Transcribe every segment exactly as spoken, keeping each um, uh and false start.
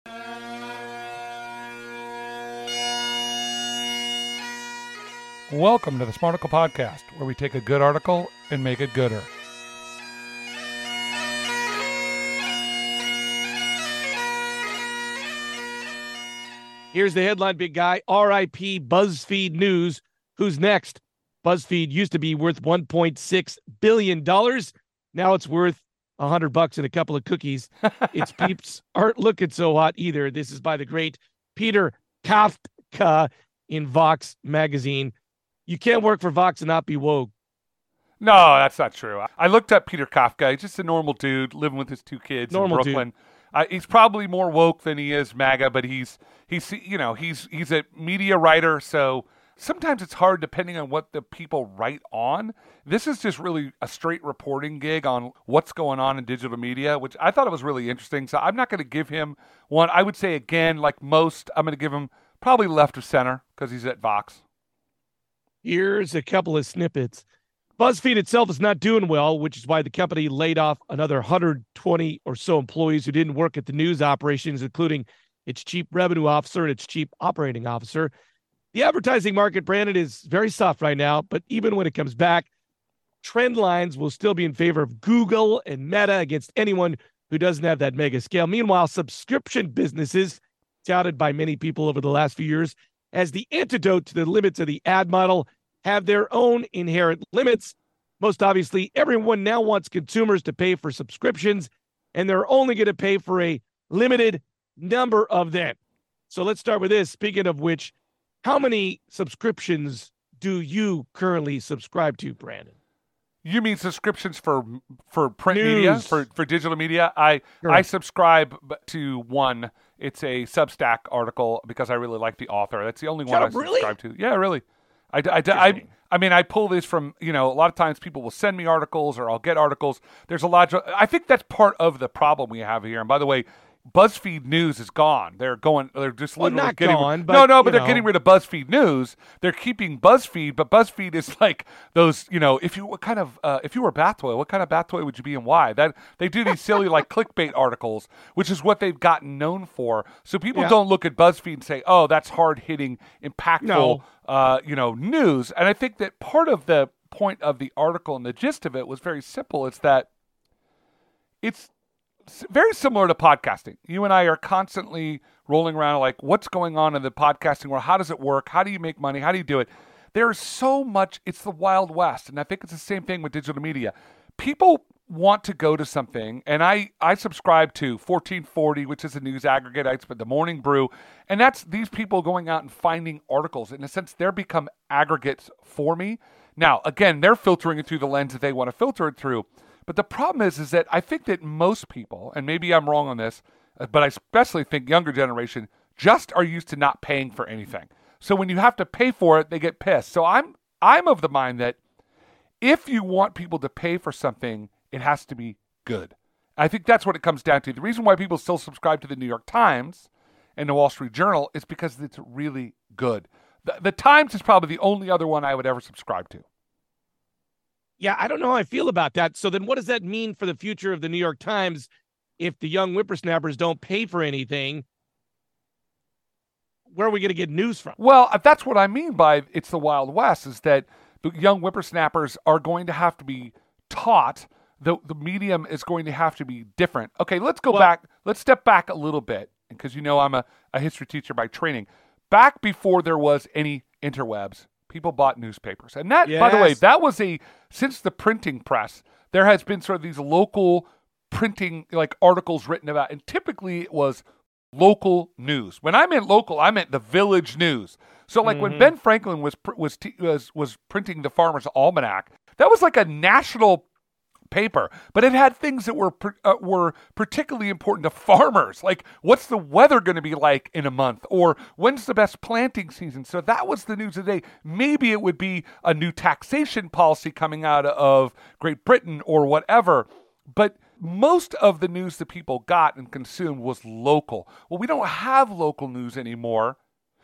Welcome to the Smarticle Podcast, where we take a good article and make it gooder. Here's the headline, big guy. R I P BuzzFeed News. Who's next? BuzzFeed used to be worth one point six billion dollars. Now it's worth a hundred bucks and a couple of cookies. Its peeps aren't looking so hot either. This is by the great Peter Kafka in Vox magazine. You can't work for Vox and not be woke. No, that's not true. I looked up Peter Kafka. He's just a normal dude living with his two kids normal in Brooklyn. Uh, he's probably more woke than he is MAGA, but he's he's you know he's he's a media writer. So sometimes it's hard depending on what the people write on. This is just really a straight reporting gig on what's going on in digital media, which I thought it was really interesting. So I'm not going to give him one. I would say again, like most, I'm going to give him probably left of center because he's at Vox. Here's a couple of snippets. BuzzFeed itself is not doing well, which is why the company laid off another one hundred twenty or so employees who didn't work at the news operations, including its chief revenue officer and its chief operating officer. The advertising market, Brandon, is very soft right now, but even when it comes back, trend lines will still be in favor of Google and Meta against anyone who doesn't have that mega scale. Meanwhile, subscription businesses, touted by many people over the last few years as the antidote to the limits of the ad model, have their own inherent limits. Most obviously, everyone now wants consumers to pay for subscriptions, and they're only going to pay for a limited number of them. So let's start with this. Speaking of which, how many subscriptions do you currently subscribe to, Brandon? You mean subscriptions for for print News. media, for, for digital media? I Correct. I subscribe to one. It's a Substack article because I really like the author. That's the only one Shut I up, really? subscribe to. Yeah, really. I, I, I, I mean, I pull this from, you know, a lot of times people will send me articles or I'll get articles. There's a lot of, I think that's part of the problem we have here. And by the way, BuzzFeed News is gone. They're going, they're just Well, literally not getting, gone, but, no, no, but you they're know. getting rid of BuzzFeed News. They're keeping BuzzFeed, but BuzzFeed is like those, you know, if you, what kind of, uh, if you were a bath toy, what kind of bath toy would you be and why? That they do these silly like clickbait articles, which is what they've gotten known for. So people Yeah. don't look at BuzzFeed and say, oh, that's hard hitting, impactful, No. uh, you know, news. And I think that part of the point of the article and the gist of it was very simple. It's that it's s- very similar to podcasting. You and I are constantly rolling around like, what's going on in the podcasting world? How does it work? How do you make money? How do you do it? There's so much. It's the Wild West. And I think it's the same thing with digital media. People want to go to something, and I, I subscribe to fourteen forty, which is a news aggregate. I spend the Morning Brew, and that's these people going out and finding articles. In a sense, they're become aggregates for me. Now, again, they're filtering it through the lens that they want to filter it through. But the problem is, is that I think that most people, and maybe I'm wrong on this, uh, but I especially think younger generation, just are used to not paying for anything. So when you have to pay for it, they get pissed. So I'm I'm of the mind that if you want people to pay for something, it has to be good. I think that's what it comes down to. The reason why people still subscribe to the New York Times and the Wall Street Journal is because it's really good. The, the Times is probably the only other one I would ever subscribe to. Yeah, I don't know how I feel about that. So then what does that mean for the future of the New York Times if the young whippersnappers don't pay for anything? Where are we going to get news from? Well, that's what I mean by it's the Wild West, is that the young whippersnappers are going to have to be taught. The, the medium is going to have to be different. Okay, let's go Well- back. Let's step back a little bit, because you know I'm a, a history teacher by training. Back before there was any interwebs, people bought newspapers. And that, by the way, Yes. that was a, since the printing press, there has been sort of these local printing, like articles written about, and typically it was local news. When I meant local, I meant the Village News. So like when Mhm. Ben Franklin was pr- was t- was was printing the Farmer's Almanac, that was like a national paper, but it had things that were per- uh, were particularly important to farmers, like what's the weather going to be like in a month, or when's the best planting season. So that was the news of the day. Maybe it would be a new taxation policy coming out of Great Britain or whatever, but most of the news that people got and consumed was local. Well, we don't have local news anymore.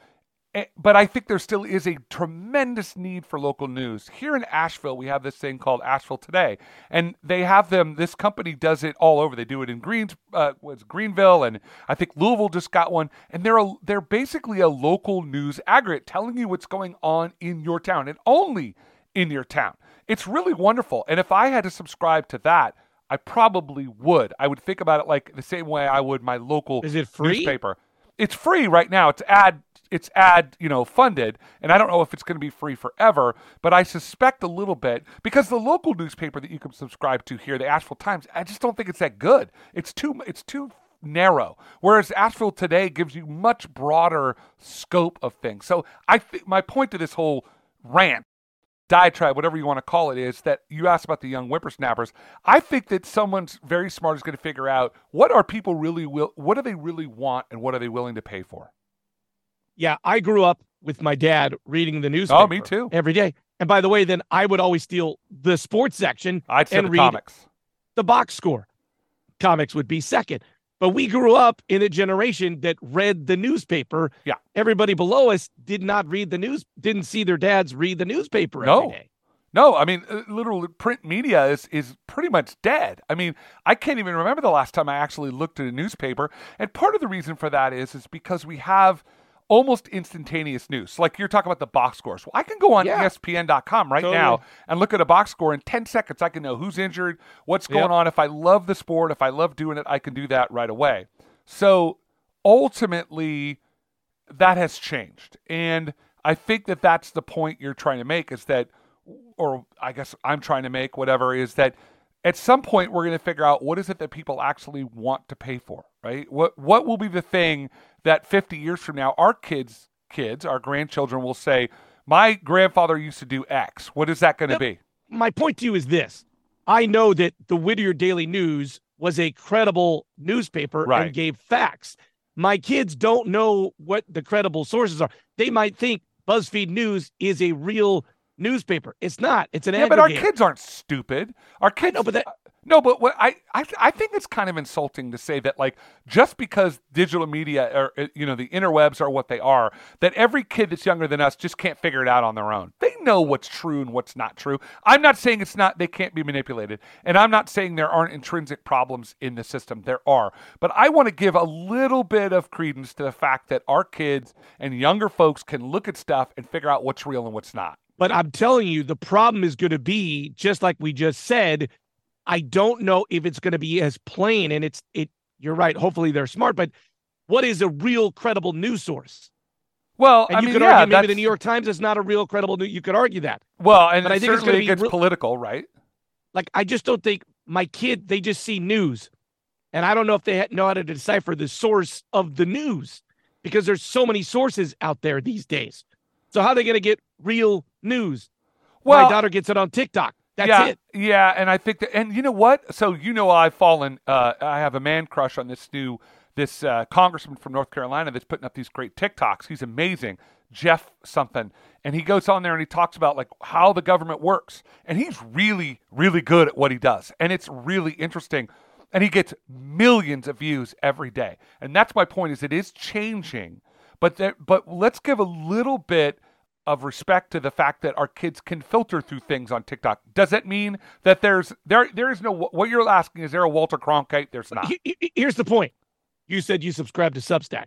Eh, But I think there still is a tremendous need for local news. Here in Asheville, we have this thing called Asheville Today, and they have them. This company does it all over. They do it in Greens, uh, what's Greenville, and I think Louisville just got one. And they're a, they're basically a local news aggregate telling you what's going on in your town and only in your town. It's really wonderful. And if I had to subscribe to that, I probably would. I would think about it like the same way I would my local Is it free? newspaper. It's free right now. It's ad, it's ad, you know, funded, and I don't know if it's going to be free forever, but I suspect a little bit because the local newspaper that you can subscribe to here, the Asheville Times, I just don't think it's that good. It's too, it's too narrow. Whereas Asheville Today gives you much broader scope of things. So I think my point to this whole rant, diatribe, whatever you want to call it, is that you asked about the young whippersnappers. I think that someone's very smart is going to figure out what are people really will, what do they really want, and what are they willing to pay for. Yeah, I grew up with my dad reading the newspaper. Oh, me too. Every day. And by the way, then I would always steal the sports section I'd say and the read comics. the box score. Comics would be second. But we grew up in a generation that read the newspaper. Yeah. Everybody below us did not read the news, didn't see their dads read the newspaper No. every day. No, I mean, uh, literally, print media is, is pretty much dead. I mean, I can't even remember the last time I actually looked at a newspaper. And part of the reason for that is, is because we have almost instantaneous news. Like you're talking about the box scores. Well, I can go on Yeah. E S P N dot com right Totally. now and look at a box score. In ten seconds, I can know who's injured, what's going Yep. on. If I love the sport, if I love doing it, I can do that right away. So ultimately, that has changed. And I think that that's the point you're trying to make is that, or I guess I'm trying to make, whatever, is that at some point we're going to figure out what is it that people actually want to pay for, right? What what will be the thing that fifty years from now our kids, kids, our grandchildren will say, my grandfather used to do X. What is that going to Yep. be? My point to you is this. I know that the Whittier Daily News was a credible newspaper Right. and gave facts. My kids don't know what the credible sources are. They might think BuzzFeed News is a real newspaper. It's not. It's an Yeah, but our aggregator. kids aren't stupid. Our kids, know, but that- no, but what I, I, I think it's kind of insulting to say that, like, just because digital media or uh, you know the interwebs are what they are, that every kid that's younger than us just can't figure it out on their own. They know what's true and what's not true. I'm not saying it's not. They can't be manipulated, and I'm not saying there aren't intrinsic problems in the system. There are, but I want to give a little bit of credence to the fact that our kids and younger folks can look at stuff and figure out what's real and what's not. But I'm telling you, the problem is going to be, just like we just said, I don't know if it's going to be as plain. And it's, it, you're right. Hopefully they're smart. But what is a real credible news source? Well, And I you mean, could yeah, argue maybe the that's- New York Times is not a real credible news. You could argue that. Well, and But I think it's certainly gonna it be gets real- political, right? Like, I just don't think my kid, they just see news. And I don't know if they ha- know how to decipher the source of the news because there's so many sources out there these days. So how are they going to get real news? Well, my daughter gets it on TikTok. That's yeah, it. Yeah, and I think that, and you know what? So you know, I've fallen. Uh, I have a man crush on this new this uh, congressman from North Carolina that's putting up these great TikToks. He's amazing, Jeff something, and he goes on there and he talks about like how the government works, and he's really, really good at what he does, and it's really interesting. And he gets millions of views every day, and that's my point. Is it is changing, but there, but let's give a little bit of respect to the fact that our kids can filter through things on TikTok. Does that mean that there's there there is no what you're asking? Is there a Walter Cronkite? There's not. He- he- Here's the point. You said you subscribe to Substack.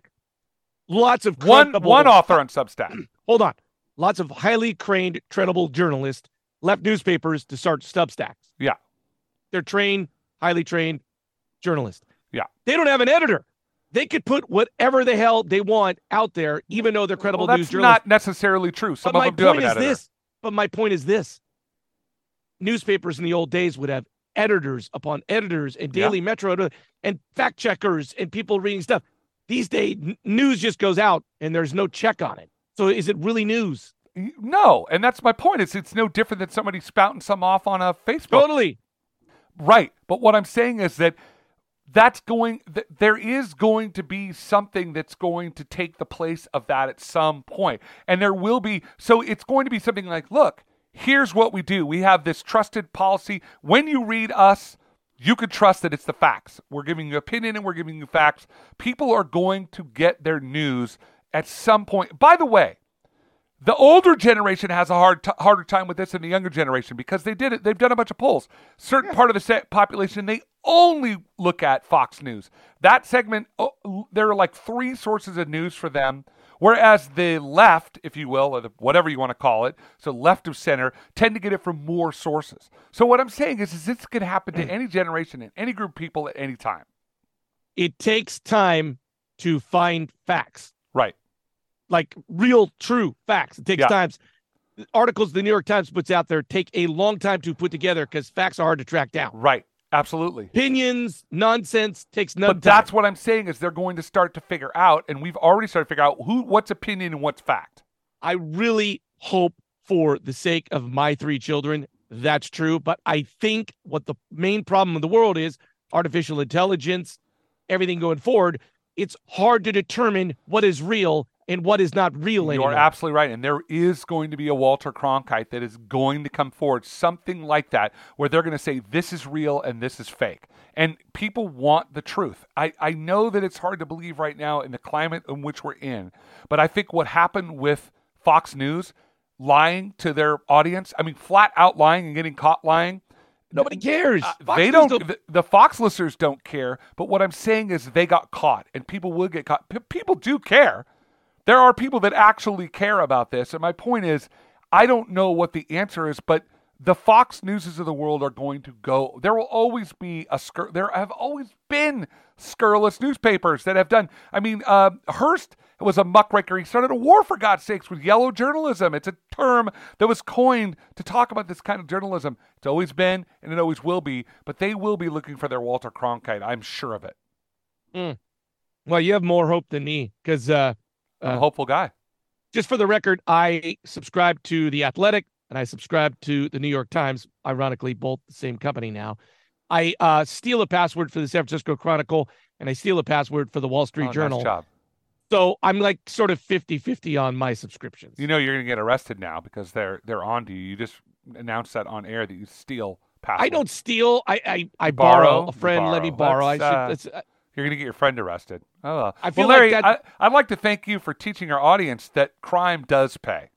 Lots of One credible- one author on Substack. Hold on. Lots of highly trained, credible journalists left newspapers to start Substacks. Yeah. They're trained, highly trained journalists. Yeah. They don't have an editor. They could put whatever the hell they want out there, even though they're credible Well, news that's journalists. not necessarily true. Some But of my them do have point an is editor. this. But my point is this. Newspapers in the old days would have editors upon editors and Daily Metro and fact checkers and people reading stuff. These days, n- news just goes out and there's no check on it. So is it really news? No, and that's my point. It's it's no different than somebody spouting some off on a Facebook. Totally. Right. But what I'm saying is that that's going th- there is going to be something that's going to take the place of that at some point. And there will be, so it's going to be something like, look, here's what we do. We have this trusted policy. When you read us, you can trust that it's the facts. We're giving you opinion and we're giving you facts. People are going to get their news at some point. By the way, the older generation has a hard t- harder time with this than the younger generation because they did it. They've done a bunch of polls. Certain yeah. part of the se- population, they only look at Fox News. That segment, oh, there are like three sources of news for them, whereas the left, if you will, or the, whatever you want to call it, so left of center, tend to get it from more sources. So what I'm saying is, is this could happen to any generation and any group of people at any time. It takes time to find facts. Right. Like real, true facts. It takes yeah. time. Articles the New York Times puts out there take a long time to put together because facts are hard to track down. Right. Absolutely. Opinions, nonsense takes no But time. that's what I'm saying is they're going to start to figure out, and we've already started to figure out who, what's opinion and what's fact. I really hope for the sake of my three children that's true. But I think what the main problem in the world is artificial intelligence, everything going forward. It's hard to determine what is real and what is not real anymore. You're absolutely right. And there is going to be a Walter Cronkite that is going to come forward, something like that, where they're going to say this is real and this is fake. And people want the truth. I, I know that it's hard to believe right now in the climate in which we're in. But I think what happened with Fox News, lying to their audience, I mean, flat out lying and getting caught lying, nobody cares. Uh, they don't, don't. The, the Fox listeners don't care. But what I'm saying is they got caught, and people will get caught. P- people do care. There are people that actually care about this. And my point is, I don't know what the answer is, but the Fox Newses of the world are going to go. There will always be a scur. There have always been scurrilous newspapers that have done. I mean, uh, Hearst was a muckraker. He started a war, for God's sakes, with yellow journalism. It's a term that was coined to talk about this kind of journalism. It's always been, and it always will be. But they will be looking for their Walter Cronkite. I'm sure of it. Mm. Well, you have more hope than me because uh, I'm a hopeful guy. Just for the record, I subscribe to The Athletic and I subscribe to the New York Times, ironically, both the same company now. I uh, steal a password for the San Francisco Chronicle and I steal a password for the Wall Street oh, Journal. Nice job. So I'm like sort of fifty-fifty on my subscriptions. You know you're going to get arrested now because they're they're on to you. You just announced that on air that you steal passwords. I don't steal. I I, I borrow. borrow. A friend borrow. let me borrow. Let's, I should. uh, let's, uh, You're going to get your friend arrested. Oh, I feel well, Larry, like that... I, I'd like to thank you for teaching our audience that crime does pay.